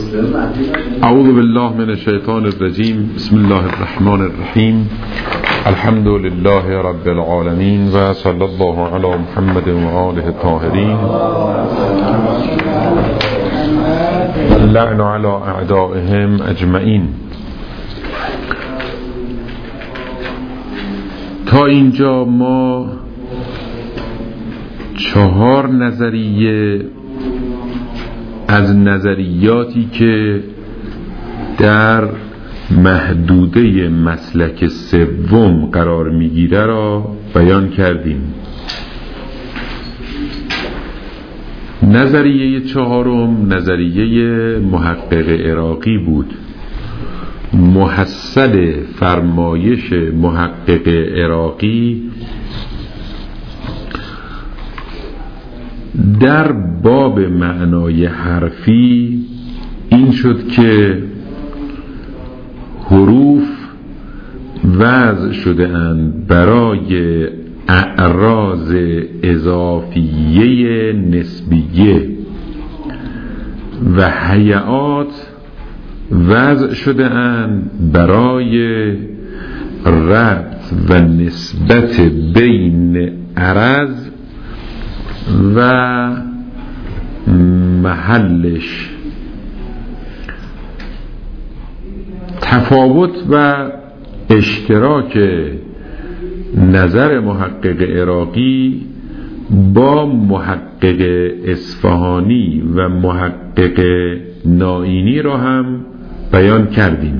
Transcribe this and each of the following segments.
اعوذ بالله من الشیطان الرجیم. بسم الله الرحمن الرحیم. الحمد لله رب العالمین و صلی الله علی محمد و آله الطاهرین. اللعن علی اعدائهم اجمعین. تا اینجا ما 4 نظریه از نظریاتی که در محدوده مسلک سوم قرار میگیره را بیان کردیم. نظریه 4 نظریه محقق عراقی بود. محصل فرمایش محقق عراقی در باب معنای حرفی این شد که حروف وضع شده اند برای اعراض اضافیه نسبیه و هیئات وضع شده اند برای ربط و نسبت بین عرض و محلش. تفاوت و اشتراک نظر محقق عراقی با محقق اصفهانی و محقق نائینی را هم بیان کردیم.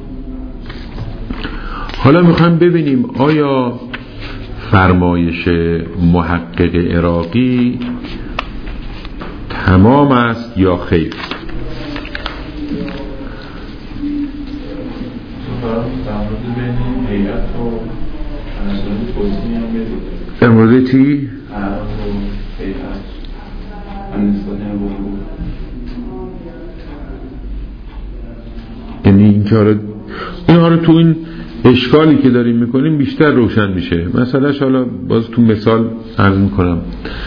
حالا میخوایم ببینیم آیا فرمایش محقق عراقی تمام است یا خیر. در مورد چی؟ یعنی اینها رو تو این اشکالی که داریم میکنیم بیشتر روشن میشه. مثلا حالا باز تو مثال عرض میکنم.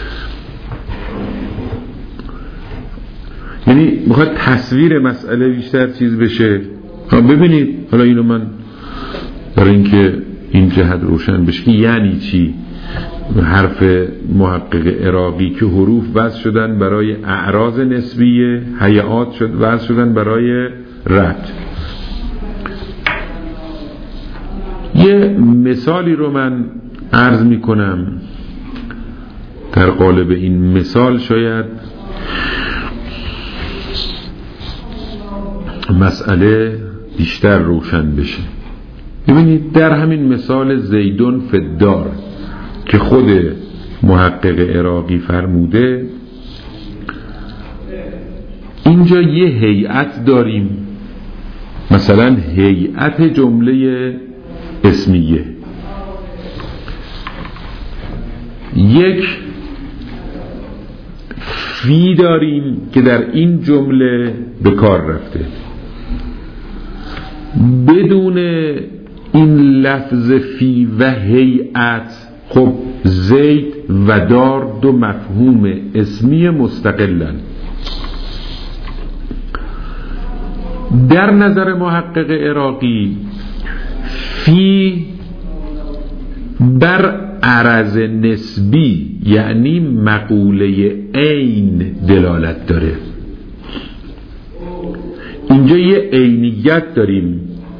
یعنی میخواد تصویر مسئله بیشتر چیز بشه. ببینید حالا اینو من برای اینکه این جهت روشن بشه یعنی چی حرف محقق عراقی که حروف وضع شدن برای اعراض نسبیه، هیئات وضع شدن برای ربط. یه مثالی رو من عرض میکنم. در قالب این مثال شاید مسئله بیشتر روشن بشه. ببینید در همین مثال زیدون فدار که خود محقق عراقی فرموده، اینجا یه هیئت داریم، مثلا هیئت جمله اسمیه. یک فی داریم که در این جمله به کار رفته. بدون این لفظ فی و هیئت خب زید و دار 2 مفهوم اسمی مستقلن. در نظر محقق عراقی فی بر عرض نسبی یعنی مقوله عین دلالت داره. اینجا یه عینیت داریم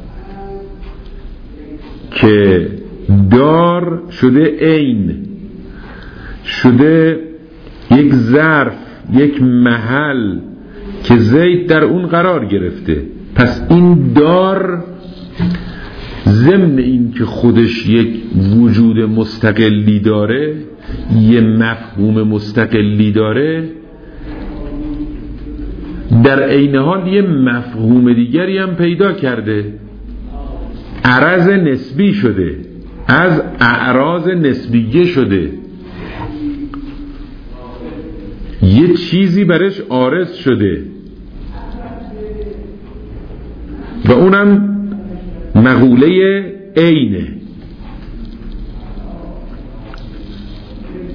که دار شده عین، شده یک ظرف، یک محل که زید در اون قرار گرفته. پس این دار ضمن این که خودش یک وجود مستقلی داره، یه مفهوم مستقلی داره، در عین حال یه مفهوم دیگری هم پیدا کرده. عرض نسبی شده، از اعراض نسبیه شده، یه چیزی برش عارض شده و اونم مقوله عینه.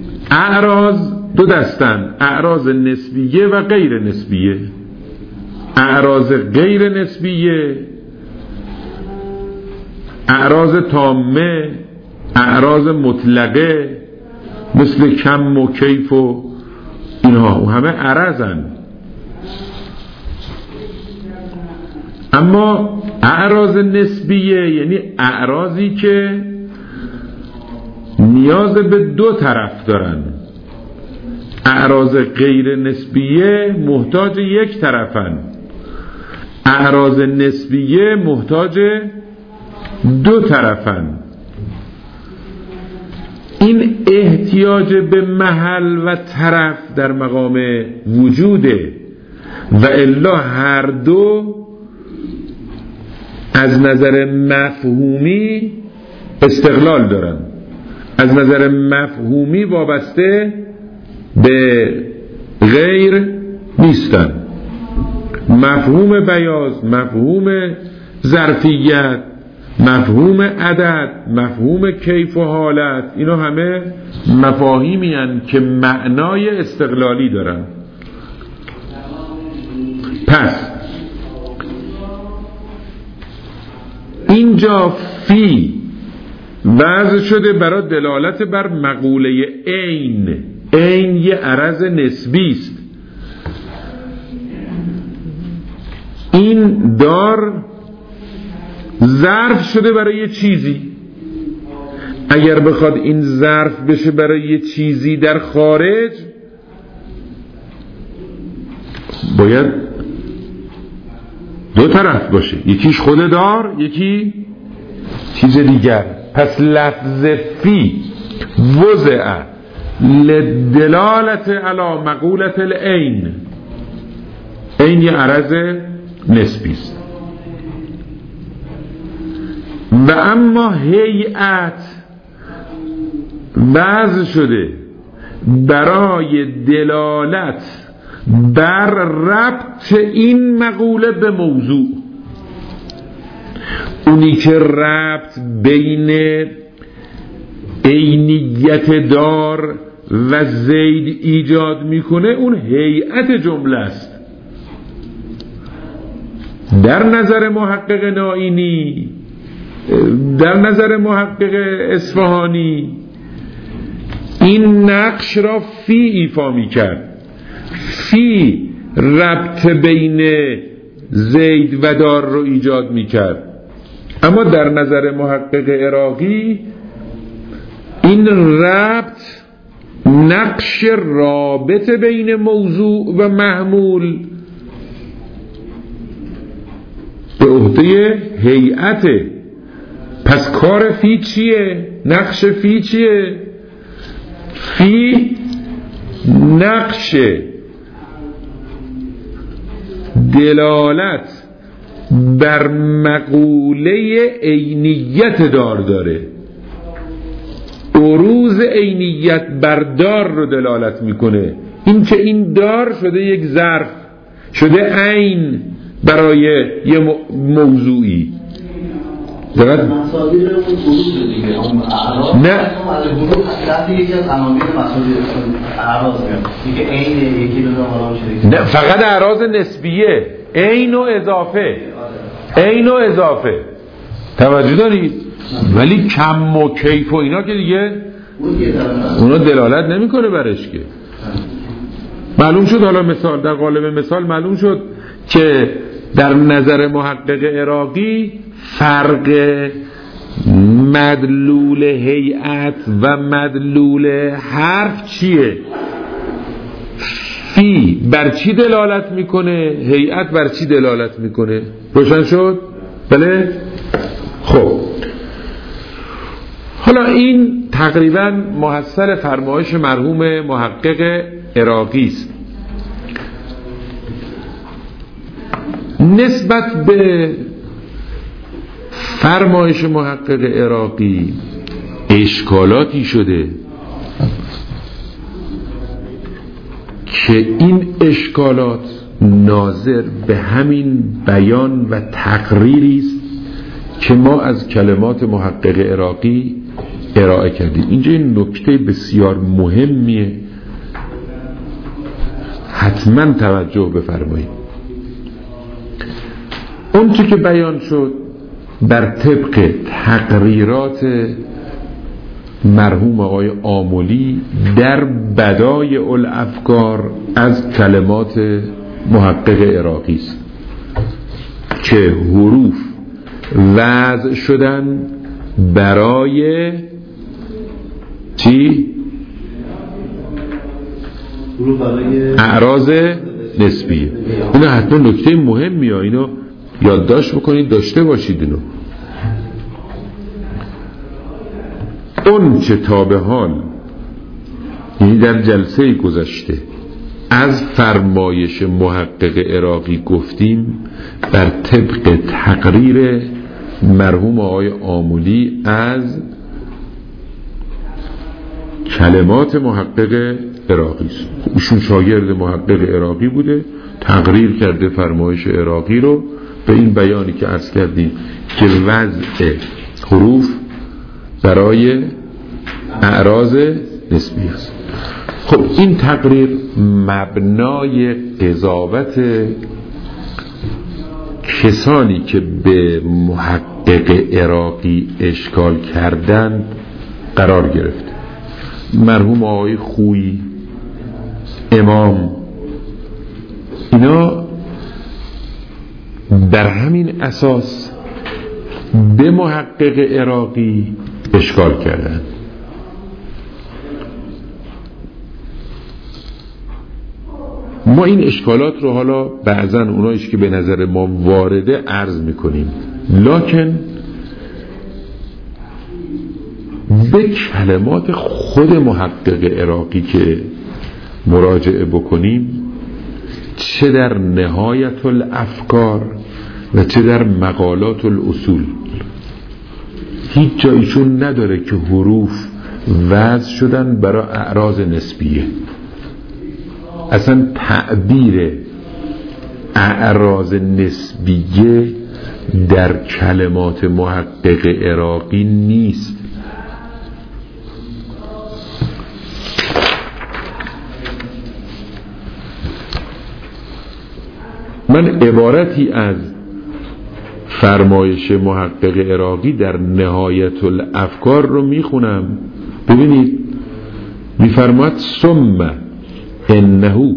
اعراض 2 دستن، اعراض نسبیه و غیر نسبیه. اعراض غیر نسبیه، اعراض تامه، اعراض مطلقه مثل کم و کیف و اینها همه عرضن. اما اعراض نسبیه یعنی اعراضی که نیاز به دو طرف دارن. اعراض غیر نسبیه محتاج یک طرفن، اعراض نسبیه محتاج دو طرفن. این احتیاج به محل و طرف در مقام وجوده و الا هر دو از نظر مفهومی استقلال دارن، از نظر مفهومی وابسته به غیر نیستن. مفهوم بیاض، مفهوم ظرفیت، مفهوم عدد، مفهوم کیف و حالت، اینا همه مفاهیمی هستند که معنای استقلالی دارن. پس اینجا فی وضع شده برای دلالت بر مقوله عین. عین یه عرض نسبی است. این دار ظرف شده برای یه چیزی. اگر بخواد این ظرف بشه برای یه چیزی در خارج، باید دو طرف باشه، یکیش خود دار، یکی چیز دیگر. پس لفظ فی وضع لدلالت علی مقولت العین. عین یه عرض نسبی است. و اما هیئت وضع شده برای دلالت بر ربط این مقوله به موضوع. اونی که ربط بین عینیت دار و زید ایجاد میکنه اون هیئت جمله است. در نظر محقق نائینی، در نظر محقق اصفهانی، این نقش را فی ایفا میکرد. فی ربط بین زید و دار رو ایجاد میکرد. اما در نظر محقق عراقی این ربط نقش رابط بین موضوع و محمول به عهده هیئته. پس کار فی چیه؟ نقش فی چیه؟ فی نقش دلالت بر مقوله عینیت دار داره. عروض عینیت بر دار رو دلالت میکنه. این که این دار شده یک ظرف، شده عین برای یه موضوعی. درست؟ نه نه، فقط اعراض نسبیه. عین و اضافه، عین و اضافه، توجه دارید؟ ولی کم و کیف و اینا که دیگه اونا دلالت نمیکنه برش که. معلوم شد حالا مثال در قالب مثال معلوم شد که در نظر محقق عراقی فرق مدلول هیئت و مدلول حرف چیه؟ فی بر چی دلالت میکنه؟ هیئت بر چی دلالت میکنه؟ روشن شد؟ بله؟ خب حالا این تقریبا محصل فرمایش مرحوم محقق عراقی است. نسبت به فرمایش محقق عراقی اشکالاتی شده که این اشکالات ناظر به همین بیان و تقریری است که ما از کلمات محقق عراقی ارائه کردیم. اینجا این نکته بسیار مهمیه، حتما توجه بفرمایید. اون چی که بیان شد بر طبق تقریرات مرحوم آقای آملی در بدایع الافکار از کلمات محقق عراقی است که حروف وضع شدن برای چی؟ اعراض نسبیه. اینا حتما نکته مهمیه، اینو یادداشت بکنید، داشته باشید. اینو اون چه تا به حال یعنی در جلسه گذشته از فرمایش محقق عراقی گفتیم بر طبق تقریر مرحوم آقای آملی از کلمات محقق عراقی است. ایشون شاگرد محقق عراقی بوده، تقریر کرده فرمایش عراقی رو به این بیانی که عرض کردیم که وضع حروف برای اعراض نسبی است. خب این تقریر مبنای قضاوت کسانی که به محقق عراقی اشکال کردند قرار گرفت. مرحوم آقای خویی، امام، اینا بر همین اساس به محقق عراقی اشکال کردند. ما این اشکالات رو حالا بعضا اونایش که به نظر ما وارده عرض میکنیم، لکن به کلمات خود محقق عراقی که مراجعه بکنیم، چه در نهایت الافکار و چه در مقالات الاصول، هیچ جایشون نداره که حروف وضع شدن برای اعراض نسبیه. اصلا تعبیر اعراض نسبیه در کلمات محقق عراقی نیست. من عبارتی از فرمایش محقق عراقی در نهایت الافکار رو میخونم. ببینید میفرماد ثم انه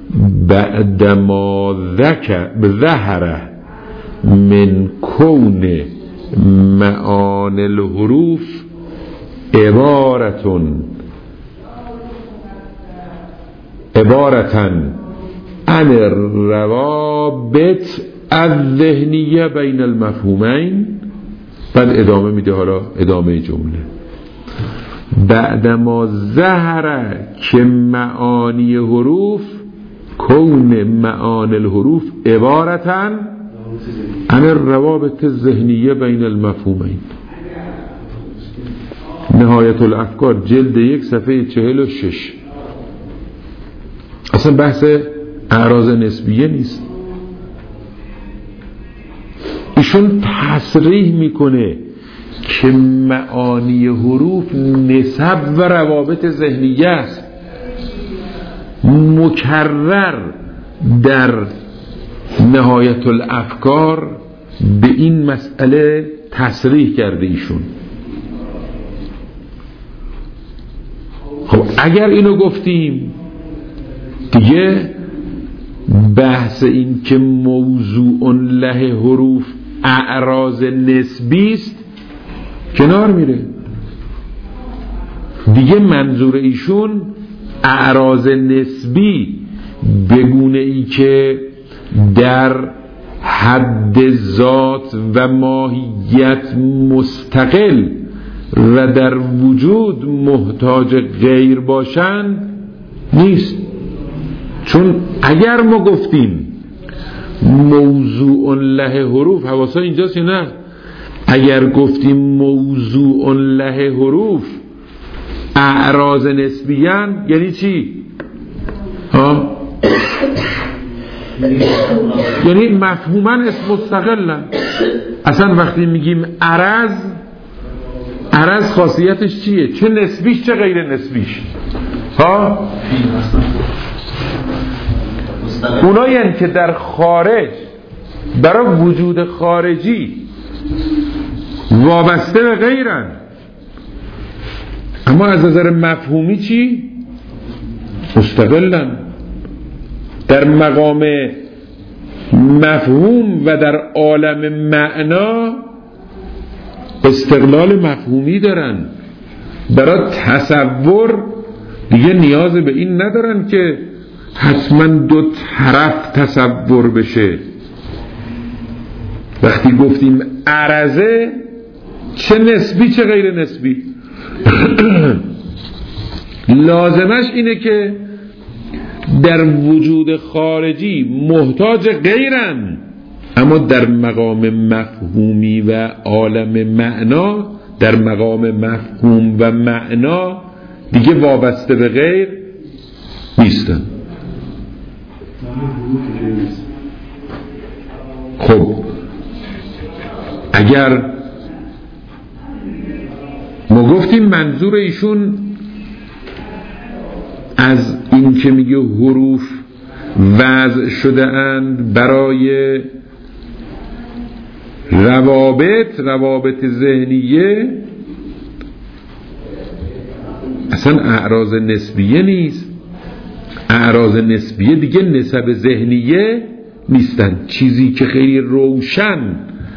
بعدما ظهر من کون معانی الحروف عبارتن عن الروابط الذهنیه بین المفهومین. بعد ادامه میده، حالا ادامه جمله بعدما ظهر که معانی حروف کون معانی الحروف عبارتن عن الروابط الذهنیه بین المفهومین. نهایت الافکار جلد 1 صفحه 46. اصلا بحث اعراض نسبیه نیست. ایشون تصریح میکنه که معانی حروف نسب و روابط ذهنیه است. مکرر در نهایت الافکار به این مسئله تصریح کرده ایشون. خب اگر اینو گفتیم دیگه بحث این که موضوع له حروف اعراض نسبی است کنار میره. دیگه منظور ایشون اعراض نسبی به گونه ای که در حد ذات و ماهیت مستقل و در وجود محتاج غیر باشند نیست. چون اگر ما گفتیم موضوع له حروف، حواسا اینجاست یا نه؟ اگر گفتیم موضوع له حروف اعراض نسبیان یعنی چی؟ یعنی مفهوما اسم مستقلن. اصلا وقتی میگیم عرض خاصیتش چیه؟ چه نسبیش چه غیر نسبیش؟ اونایی که در خارج برای وجود خارجی وابسته به غیرن، اما از نظر مفهومی چی؟ مستقلن. در مقام مفهوم و در عالم معنا استقلال مفهومی دارن. برای تصور دیگه نیاز به این ندارن که حتما دو طرف تصور بشه. وقتی گفتیم عرضه، چه نسبی چه غیر نسبی، لازمش اینه که در وجود خارجی محتاج غیرن، اما در مقام مفهومی و عالم معنا، در مقام مفهوم و معنا دیگه وابسته به غیر نیستن. خب اگر ما گفتیم منظور ایشون از این که میگه حروف وضع شده اند برای روابط ذهنیه، اصلا اعراض نسبیه نیست. اعراض نسبیه دیگه نسب ذهنیه نیستن. چیزی که خیلی روشن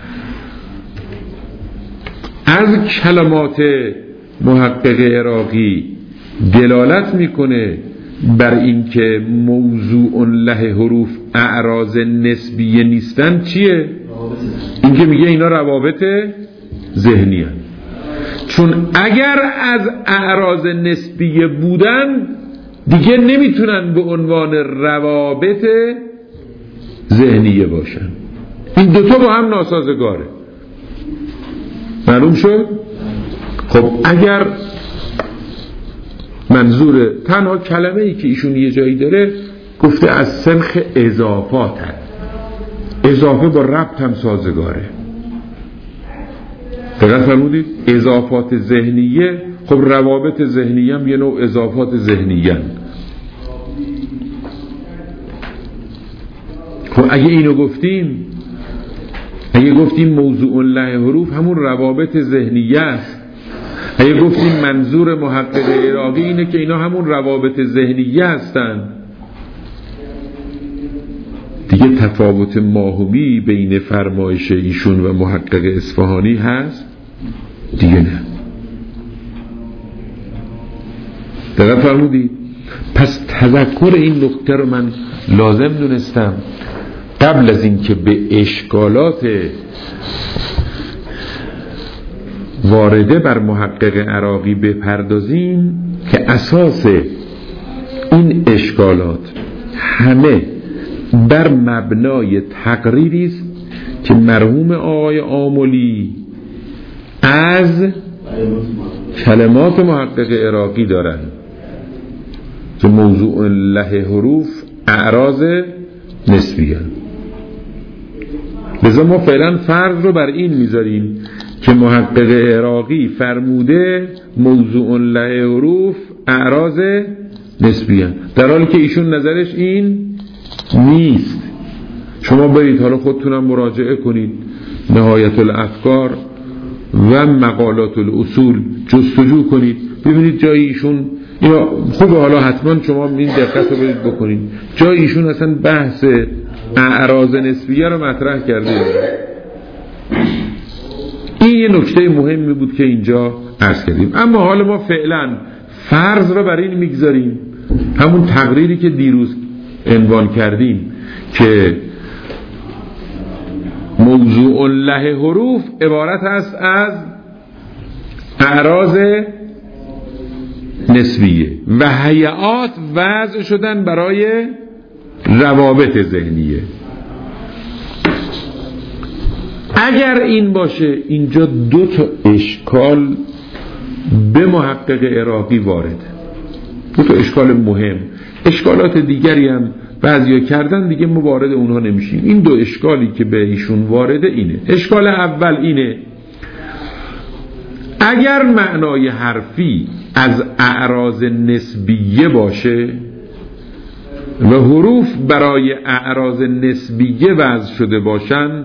از کلمات محقق عراقی دلالت میکنه بر این که موضوع له حروف اعراض نسبیه نیستن چیه؟ این که میگه اینا روابط ذهنی هست. چون اگر از اعراض نسبیه بودن دیگه نمیتونن به عنوان روابط ذهنیه باشن. این دوتا با هم ناسازگاره. معلوم شد؟ خب اگر منظور تنها کلمه ای که ایشون یه جایی داره گفته از سنخ اضافات هست، اضافه با ربط هم سازگاره. دقیق فرمودید؟ اضافات ذهنیه، خب روابط ذهنیه هم یه نوع اضافات ذهنیه. خب اگه اینو گفتیم، اگه گفتیم موضوع له حروف همون روابط ذهنیه است، اگه گفتیم منظور محقق عراقی اینه که اینا همون روابط ذهنیه هستن، دیگه تفاوت ماهومی بین فرمایش ایشون و محقق اصفهانی هست؟ دیگه نه. دقیق فرمودید؟ پس تذکر این نکته رو من لازم دونستم قبل از این که به اشکالات وارده بر محقق عراقی بپردازیم که اساس این اشکالات همه بر مبنای تقریری است که مرحوم آقای آملی از کلمات محقق عراقی دارند که موضوع له حروف اعراض نسبیه. لذا ما فعلا فرض رو بر این میذاریم که محقق عراقی فرموده موضوع له حروف اعراض نسبیه، در حالی که ایشون نظرش این نیست. شما برید حالا خودتونم مراجعه کنید، نهایت الافکار و مقالات الاصول جستجو کنید، ببینید جای ایشون اینا خوبه. حالا حتما شما این دقت رو برید بکنید، جای ایشون اصلا بحث اعراض نسبیه رو مطرح کرده. این یه نکته مهمی بود که اینجا عرض کردیم. اما حالا ما فعلا فرض رو بر این میگذاریم، همون تقریری که دیروز عنوان کردیم که موضوع له حروف عبارت است از اعراض نسبیه و هیئات وضع شدن برای روابط ذهنیه. اگر این باشه، اینجا دو تا اشکال به محقق عراقی وارده، دو تا اشکال مهم. اشکالات دیگری هم بعضیا کردن، دیگه ما وارد اونها نمیشیم. این دو اشکالی که به ایشون وارده اینه. اشکال اول اینه اگر معنای حرفی از اعراض نسبیه باشه، و حروف برای اعراض نسبیه وضع شده باشن،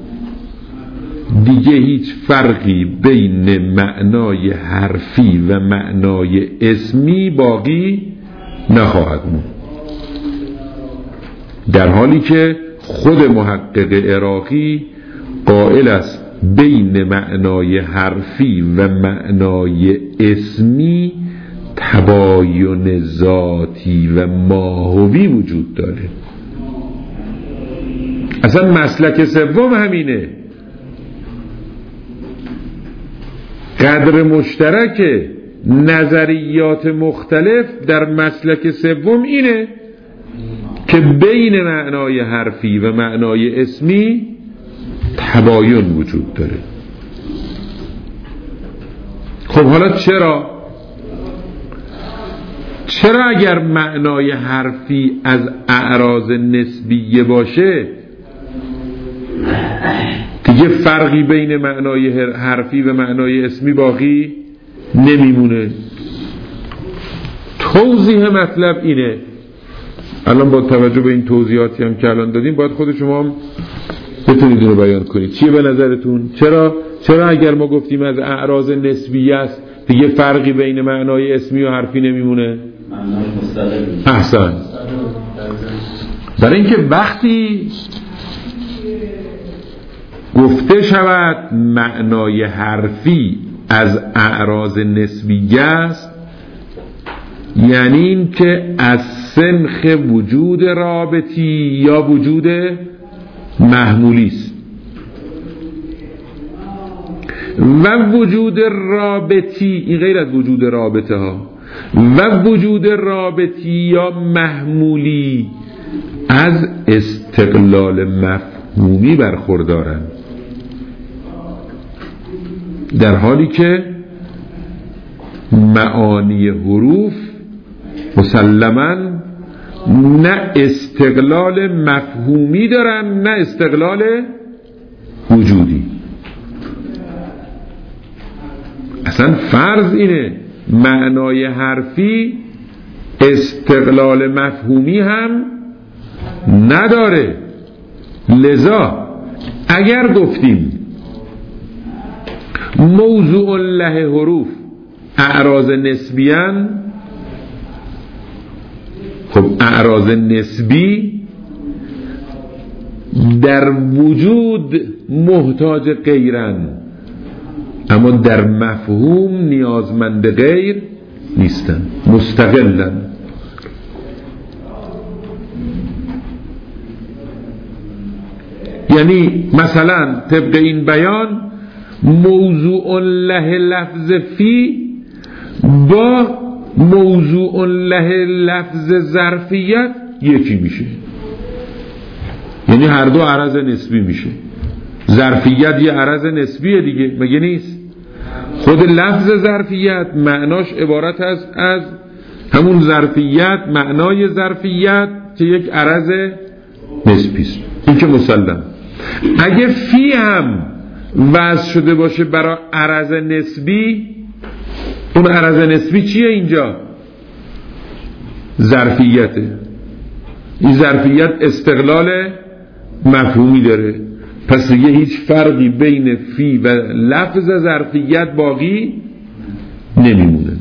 دیگه هیچ فرقی بین معنای حرفی و معنای اسمی باقی نخواهد موند، در حالی که خود محقق عراقی قائل است بین معنای حرفی و معنای اسمی تباین ذاتی و ماهوی وجود داره. اصلا مسلک سوم همینه، قدر مشترک نظریات مختلف در مسلک سوم اینه که بین معنای حرفی و معنای اسمی تباین وجود داره. خب حالا چرا اگر معنای حرفی از اعراض نسبیه باشه دیگه فرقی بین معنای حرفی و معنای اسمی باقی نمیمونه؟ توضیح مطلب اینه، الان با توجه به این توضیحاتی هم که الان دادیم باید خود شما هم بتونید رو بیان کنید. چیه به نظرتون؟ چرا اگر ما گفتیم از اعراض نسبیه است دیگه فرقی بین معنای اسمی و حرفی نمیمونه؟ احسن. برای اینکه وقتی گفته شود معنای حرفی از اعراض نسبیه است، یعنی این که از سنخ وجود رابطی یا وجود محمولی است، و وجود رابطی این غیر از وجود رابطه ها، و وجود رابطی یا محمولی از استقلال مفهومی برخوردارند، در حالی که معانی حروف مسلماً نه استقلال مفهومی دارن نه استقلال وجودی. اصلا فرض اینه معنای حرفی استقلال مفهومی هم نداره. لذا اگر گفتیم موضوع له حروف اعراض نسبیان، خب اعراض نسبی در وجود محتاج غیرن اما در مفهوم نیازمند غیر نیستن، مستقلن. یعنی مثلا طبق این بیان موضوع له لفظ فی با موضوع له لفظ ظرفیت یکی میشه، یعنی هر دو عرض نسبی میشه. ظرفیت یه عرض نسبیه دیگه، مگه نیست؟ خود لفظ ظرفیت معناش عبارت از همون ظرفیت، معنای ظرفیت که یک عرض نسبی است، این که مسلم. اگه فی هم وضع شده باشه برای عرض نسبی، اون عرض نسبی چیه اینجا؟ ظرفیته. این ظرفیت استقلال مفهومی داره، پس دیگه هیچ فرقی بین فی و لفظ ظرفیت باقی نمیمونه،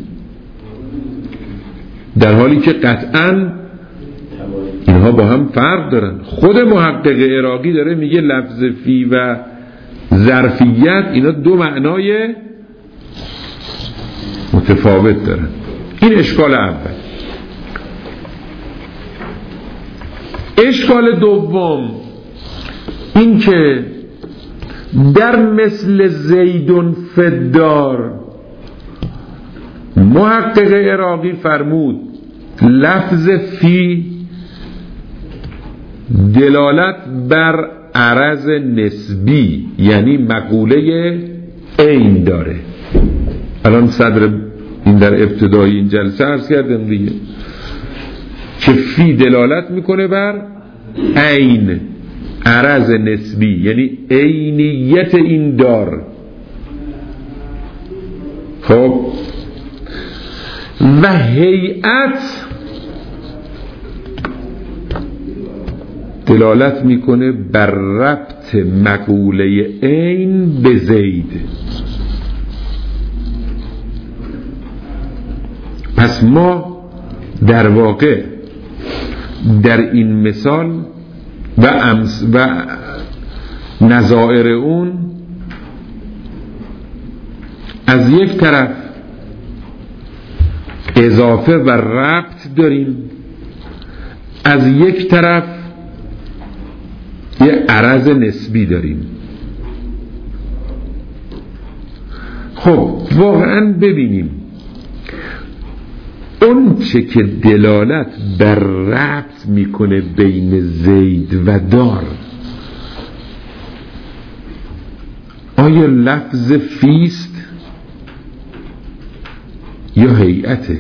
در حالی که قطعاً اینها با هم فرق دارن. خود محقق عراقی داره میگه لفظ فی و ظرفیت اینا دو معنای متفاوت دارن. این اشکال اول. اشکال دوم این که در مثل زیدون فدار محقق عراقی فرمود لفظ فی دلالت بر عرض نسبی یعنی مقوله عین داره. الان صدر این در ابتدای این جلسه عرض کردم دیگه که فی دلالت میکنه بر عین، عرض نسبی یعنی عینیت این دار. خب و هیئت دلالت میکنه بر ربط مقوله عین به زید. پس ما در واقع در این مثال و نظائر اون از یک طرف اضافه و ربط داریم، از یک طرف یه عرض نسبی داریم. خب واقعا ببینیم اون چه که دلالت بر ربط میکنه بین زید و دار، آیا لفظ فیست یا هیئته؟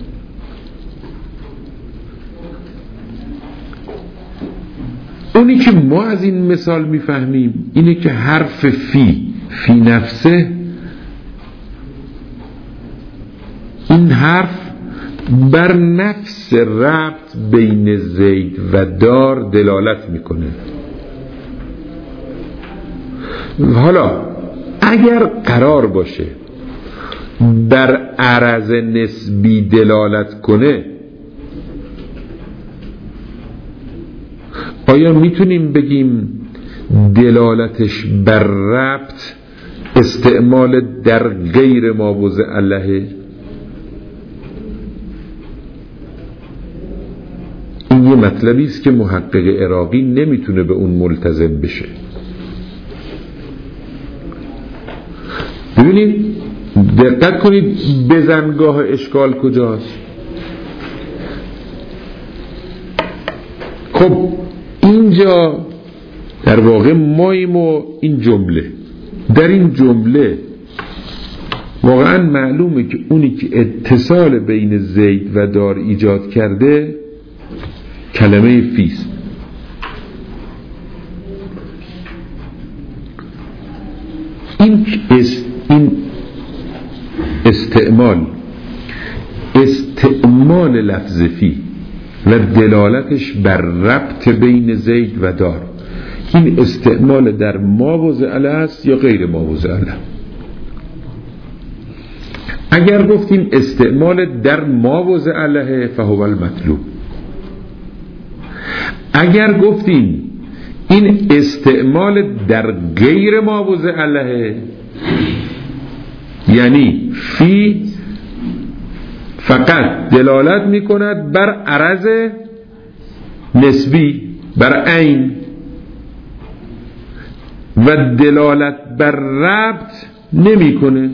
اونی که ما از این مثال میفهمیم اینه که حرف فی نفسه، این حرف بر نفس ربط بین زید و دار دلالت میکنه. حالا اگر قرار باشه بر عرض نسبی دلالت کنه، آیا میتونیم بگیم دلالتش بر ربط استعمال در غیر ما وضع له؟ این یه مطلبی است که محقق عراقی نمیتونه به اون ملتزم بشه. ببینید دقت کنید بزنگاه اشکال کجاست. خب اینجا در واقع ماییم و این جمله، در این جمله واقعا معلومه که اونی که اتصال بین زید و دار ایجاد کرده کلمه فیست. این استعمال لفظ فی و دلالتش بر ربط بین زید و دار، این استعمال در ما وضع له است یا غیر ما وضع له؟ اگر گفتیم استعمال در ما وضع له فهو المطلوب، اگر گفتیم این استعمال در غیر ما وضع له یعنی فی فقط دلالت می کند بر عرض نسبی، بر عین، و دلالت بر ربط نمی کنه،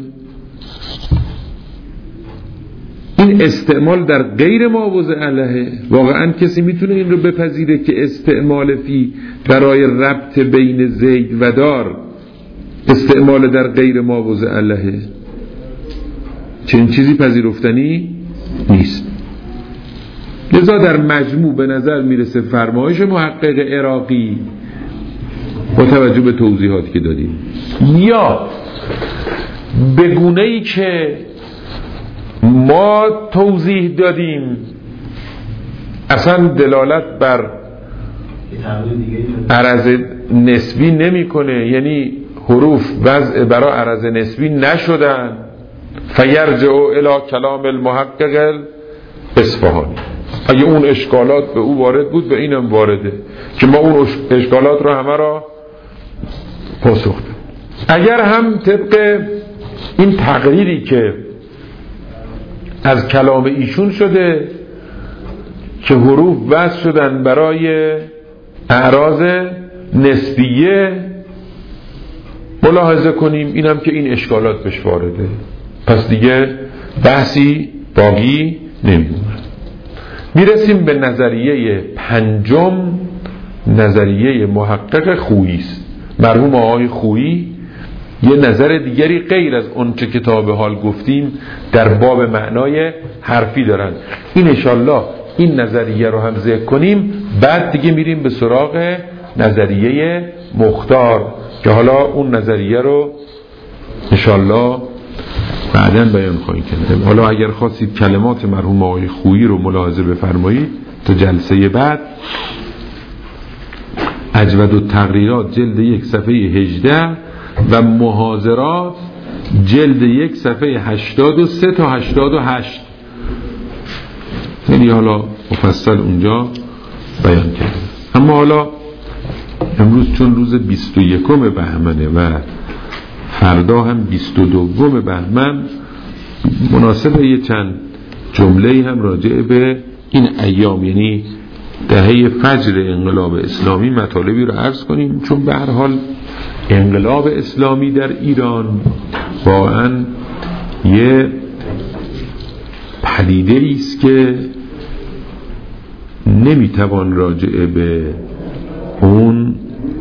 این استعمال در غیر ما وضع له. واقعا کسی میتونه این رو بپذیره که استعمال فی برای ربط بین زید و دار استعمال در غیر ما وضع له؟ چنین چیزی پذیرفتنی نیست. لذا در مجموع به نظر میرسه فرمایش محقق عراقی با توجه به توضیحاتی که دادیم یا به گونه‌ای که ما توضیح دادیم اصلا دلالت بر عرض نسبی نمیکنه، یعنی حروف وضع برای عرض نسبی نشدن، فیرجع الی کلام المحقق اصفهانی. اگه اون اشکالات به او وارد بود به اینم وارده که ما اون اشکالات رو همه را پاسخ دادیم. اگر هم طبق این تقریری که از کلام ایشون شده که حروف وضع شدن برای اعراض نسبیه ملاحظه کنیم، اینم که این اشکالات بهش وارده، پس دیگه بحثی باقی نمیمونه. میرسیم به نظریه پنجم، نظریه محقق خویی است. مرحوم آقای خویی یه نظر دیگری غیر از اون چه کتاب حال گفتیم در باب معنای حرفی دارن. این انشالله این نظریه رو هم ذکر کنیم، بعد دیگه میریم به سراغ نظریه مختار که حالا اون نظریه رو انشالله بعداً بیان خواهیم کرد. حالا اگر خواستید کلمات مرحوم آقای خویی رو ملاحظه بفرمایید تا جلسه بعد اجود التقریرات جلد 1 صفحه 18 و محاضرات جلد 1 صفحه 83 تا 88. یعنی حالا مفصل اونجا بیان کرده. اما حالا امروز چون روز 21 بهمنه و فردا هم 22 بهمن، مناسبه یه چند جمله هم راجع به این ایام، یعنی دهه فجر انقلاب اسلامی مطالبی رو عرض کنیم، چون به هر حال انقلاب اسلامی در ایران واقعا یه پدیده است که نمیتوان راجع به اون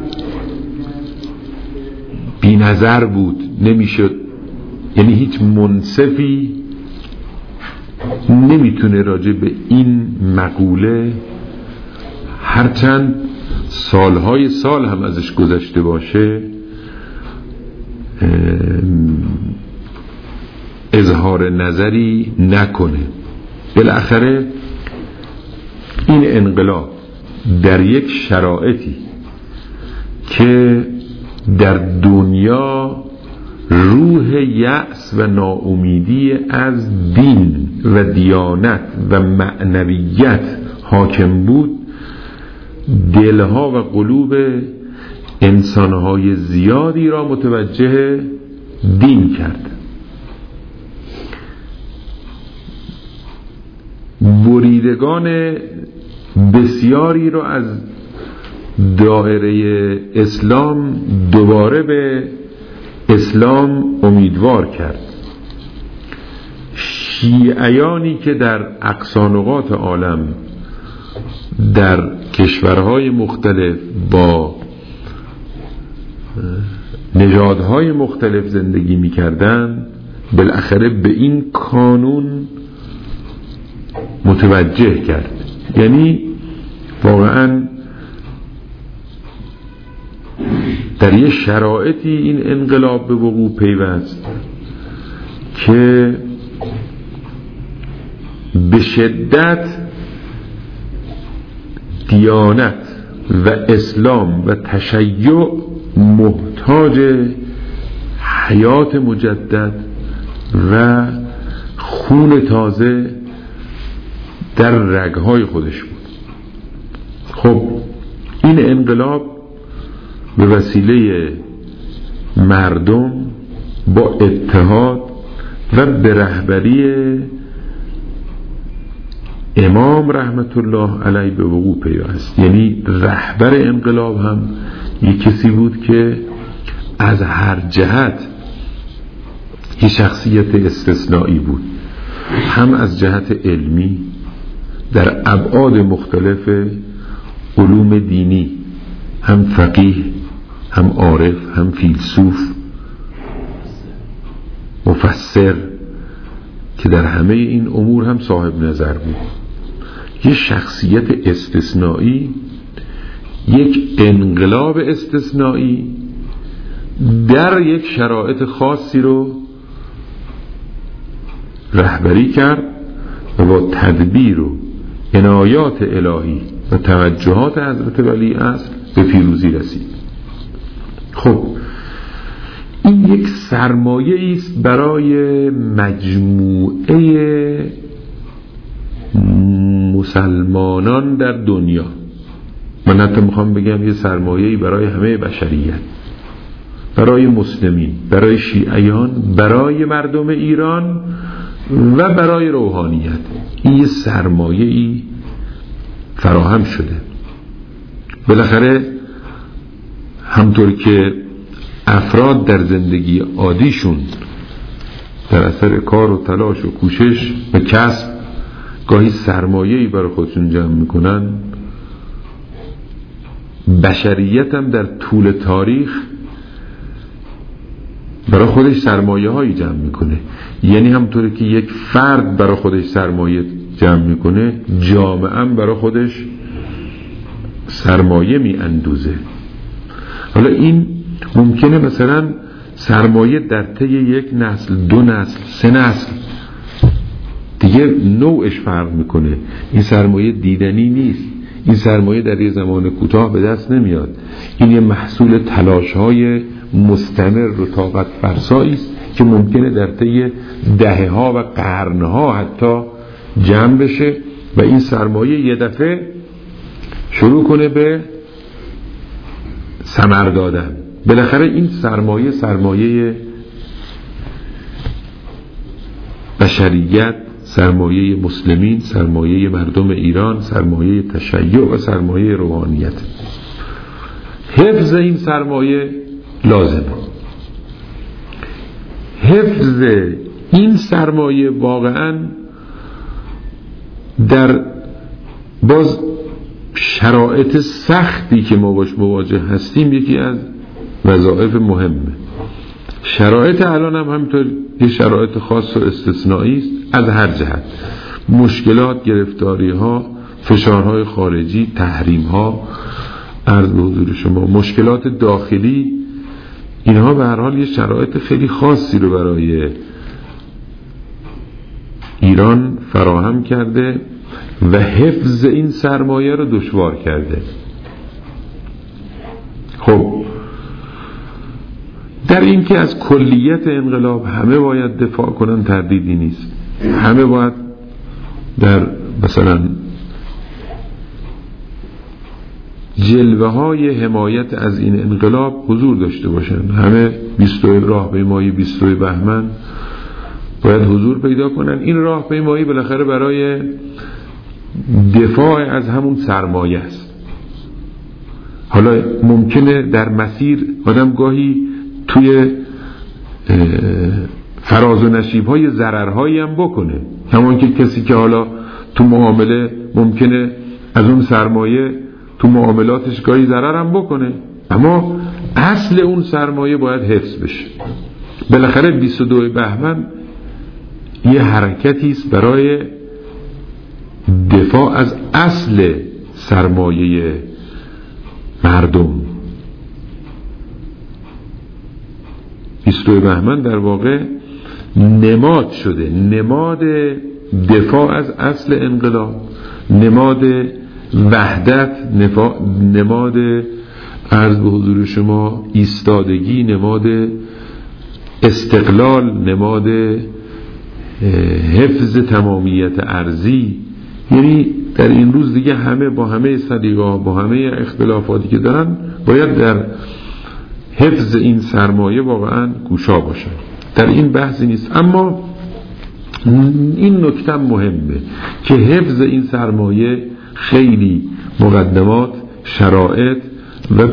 بی نظر بود، نمیشد، یعنی هیچ منصفی نمیتونه راجع به این مقوله هرچند سالهای سال هم ازش گذشته باشه اظهار نظری نکنه. بالاخره این انقلاب در یک شرایطی که در دنیا روح یأس و ناامیدی از دین و دیانت و معنویت حاکم بود، دلها و قلوب انسانهای زیادی را متوجه دین کرد. بریدگان بسیاری را از دایره اسلام دوباره به اسلام امیدوار کرد. شیعیانی که در اقصا نقاط عالم در کشورهای مختلف با نژادهای مختلف زندگی می‌کردند، بالاخره به این قانون متوجه کرد. یعنی واقعا در یه شرایطی این انقلاب به وقوع پیوست که به شدت دیانت و اسلام و تشیع محتاج حیات مجدد و خون تازه در رگهای خودش بود. خب این انقلاب به وسیله مردم با اتحاد و به رهبری امام رحمت الله علیه به وقوع پیوست. یعنی رهبر انقلاب هم یک کسی بود که از هر جهت یک شخصیت استثنایی بود، هم از جهت علمی در ابعاد مختلف علوم دینی، هم فقیه، هم عارف، هم فیلسوف، مفسر، که در همه این امور هم صاحب نظر بود. یه شخصیت استثنایی، یک انقلاب استثنایی در یک شرایط خاصی رو رهبری کرد و با تدبیر و عنایات الهی و توجهات حضرت ولی عصر به پیروزی رسید. خب این یک سرمایه است برای مجموعه مسلمانان در دنیا. من حتی میخوام بگم یه سرمایه‌ای برای همه بشریت، برای مسلمین، برای شیعیان، برای مردم ایران و برای روحانیت. این یه سرمایه‌ای فراهم شده. بالاخره همطور که افراد در زندگی عادیشون در اثر کار و تلاش و کوشش و کسب گاهی سرمایه‌ای برای خودشون جمع میکنن، بشریت هم در طول تاریخ برای خودش سرمایه هایی جمع میکنه. یعنی همطوری که یک فرد برای خودش سرمایه جمع میکنه، جامعه هم برای خودش سرمایه میاندوزه. حالا این ممکنه مثلا سرمایه در طی یک نسل، 2 نسل، 3 نسل دیگه نوعش فرق میکنه. این سرمایه دیدنی نیست. این سرمایه در یه زمان کوتاه به دست نمیاد. این یه محصول تلاش‌های مستمر و طاقت فرسایی است که ممکنه در طی دهه‌ها و قرن‌ها حتی جمع بشه و این سرمایه یه دفعه شروع کنه به ثمر دادن. بالاخره این سرمایه بشریت، سرمایه مسلمین، سرمایه مردم ایران، سرمایه تشیع و سرمایه روحانیت. حفظ این سرمایه لازمه. حفظ این سرمایه واقعا در باز شرایط سختی که ما باش مواجه هستیم یکی از وظایف مهمه. شرایط الان هم همینطور یه شرایط خاص و استثنایی است از هر جهت. مشکلات، گرفتاری ها، فشارهای خارجی، تحریم ها، عرض به حضور شما مشکلات داخلی، اینها به هر حال یه شرایط خیلی خاصی رو برای ایران فراهم کرده و حفظ این سرمایه رو دشوار کرده. خب در این که از کلیت انقلاب همه باید دفاع کنن تردیدی نیست. همه باید در مثلا جلوه های حمایت از این انقلاب حضور داشته باشن. همه راهپیمایی 20 بهمن باید حضور پیدا کنن. این راهپیمایی بالاخره برای دفاع از همون سرمایه است. حالا ممکنه در مسیر آدم گاهی توی فراز و نشیب‌های ضررهایی هم بکنه، همون که کسی که حالا تو معامله ممکنه از اون سرمایه تو معاملاتش گاهی ضرر هم بکنه، اما اصل اون سرمایه باید حفظ بشه. بالاخره 22 بهمن یه حرکتی است برای دفاع از اصل سرمایه مردم. 22 بهمن در واقع نماد شده، نماد دفاع از اصل انقلاب، نماد وحدت، نماد عرض به حضور شما ایستادگی، نماد استقلال، نماد حفظ تمامیت ارضی. یعنی در این روز دیگه همه با همه سلیقه‌ها، با همه اختلافاتی که دارن، باید در حفظ این سرمایه واقعا گوشا باشن. در این بحثی نیست، اما این نکته مهمه که حفظ این سرمایه خیلی مقدمات، شرایط و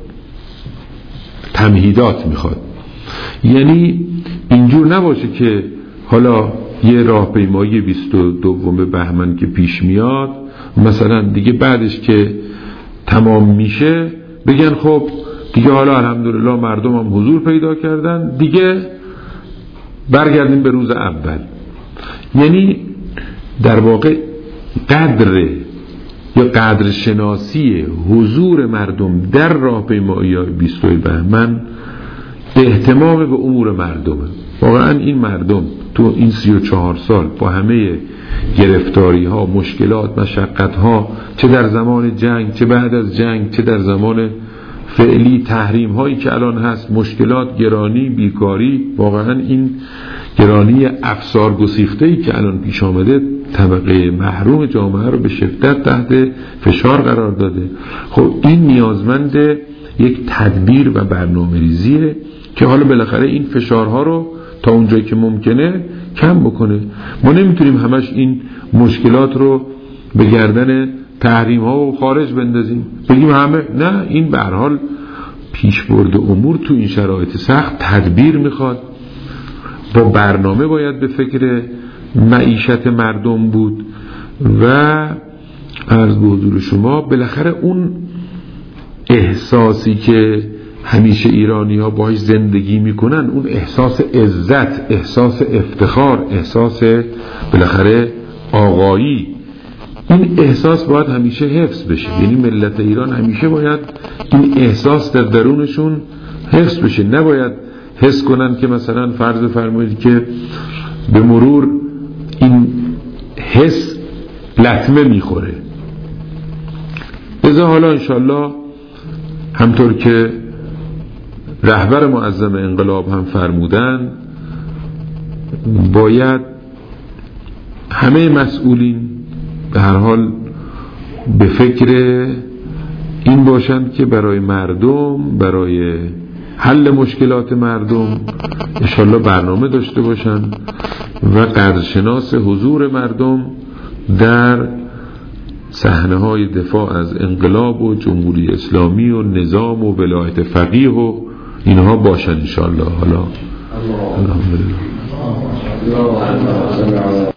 تمهیدات میخواد. یعنی اینجور نباشه که حالا یه راهپیمایی 22 بهمن که پیش میاد مثلا دیگه بعدش که تمام میشه بگن خب دیگه حالا الحمدلله مردم هم حضور پیدا کردن، دیگه برگردیم به روز اول. یعنی در واقع قدر شناسی حضور مردم در راهپیمایی 22 بهمن اهتمام به امور مردمه. واقعا این مردم تو این 34 سال با همه گرفتاری ها، مشکلات، مشقت ها، چه در زمان جنگ، چه بعد از جنگ، چه در زمان فعلی، تحریم هایی که الان هست، مشکلات، گرانی، بیکاری، واقعا این گرانی افسار گسیخته‌ای که الان پیش آمده طبقه محروم جامعه رو به شدت تحت فشار قرار داده. خب این نیازمند یک تدبیر و برنامه‌ریزیه که حالا بالاخره این فشارها رو تا اونجایی که ممکنه کم بکنه. ما نمیتونیم همش این مشکلات رو به گردن تحریم ها و خارج بندازیم، بگیم همه نه. این به هر حال پیشبرد امور تو این شرایط سخت تدبیر میخواد. با برنامه باید به فکر معیشت مردم بود و عرض به حضور شما بالاخره اون احساسی که همیشه ایرانی ها باهاش زندگی میکنن، اون احساس عزت، احساس افتخار، احساس بالاخره آقایی، این احساس باید همیشه حفظ بشه. یعنی ملت ایران همیشه باید این احساس در درونشون حفظ بشه. نباید حس کنن که مثلا فرض فرمایید که به مرور این حس لطمه میخوره. لذا حالا انشالله همطور که رهبر معظم انقلاب هم فرمودن، باید همه مسئولین به هر حال به فکر این باشند که برای مردم، برای حل مشکلات مردم انشالله برنامه داشته باشند و قدرشناس حضور مردم در صحنه های دفاع از انقلاب و جمهوری اسلامی و نظام و ولایت فقیه و اینها باشن انشالله. حالا الحمدلله.